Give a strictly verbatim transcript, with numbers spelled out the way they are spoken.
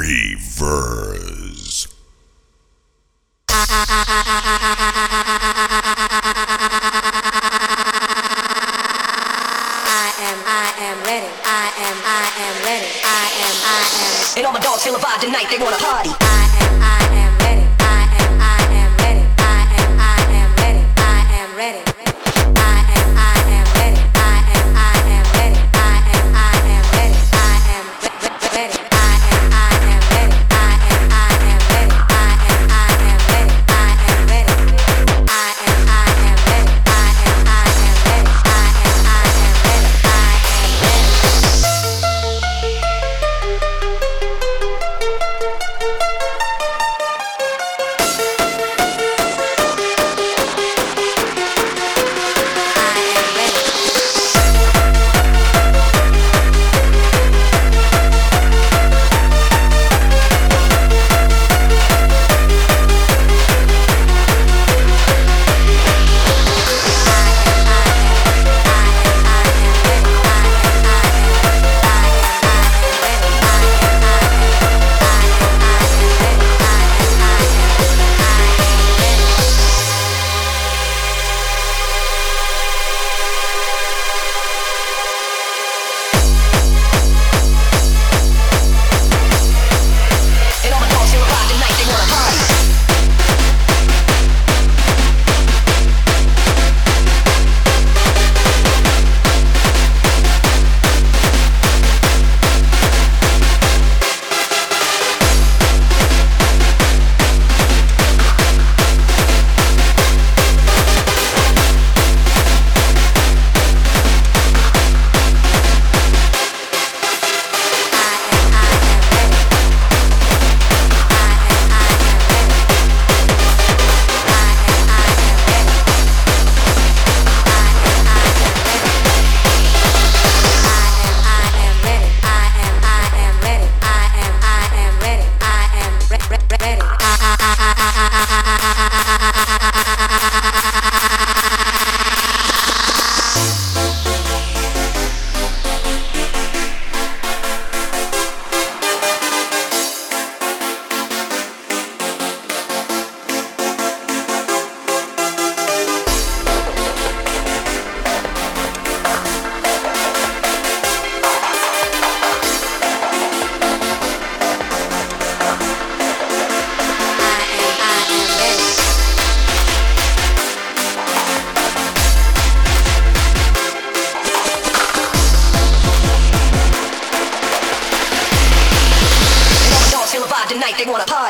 Reverse. And all my dogs feel a vibe tonight, they wanna party. I am, I am ready. I am, I am ready. I am, I am ready. I am ready. I am, I am ready. I am, I am ready. I am, I am ready. I am ready. I am, I am ready. I am, I am ready. I am, I am ready. I am ready. I am, I am ready. I am, I am ready. I am, I am ready. I am ready. Tonight they wanna party.